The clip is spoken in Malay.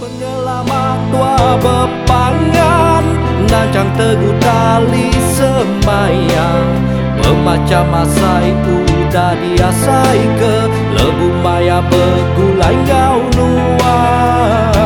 Penyelamat tua bepangan nancang teguh tali semayang, pemacam masai udah diasai ke lebu maya begulai ngau nuang.